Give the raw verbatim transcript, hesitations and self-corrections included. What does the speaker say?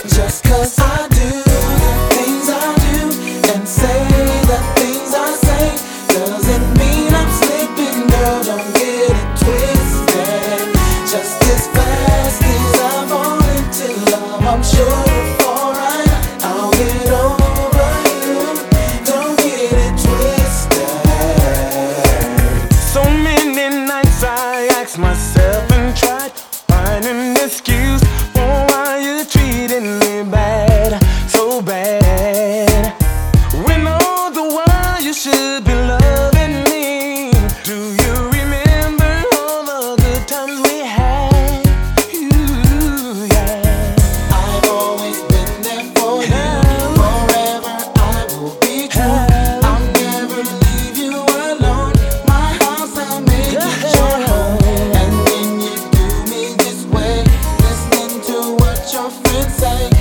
Just 'cause I do the things I do and say the things I say doesn't mean I'm slipping, girl, don't get it twisted. Just as fast as I fall into love, I'm sure before I I'll get over you. Don't get it twisted. So many nights I ask myself and tried finding an excuse for why you're treating me bad, so bad. When all the while you should be loving me. Do you remember all the good times we had? Ooh, yeah. I've always been there for you. Forever I will be true. I'll never leave you alone. My house, I make it your home. And when you do me this way, listening to what your friends say,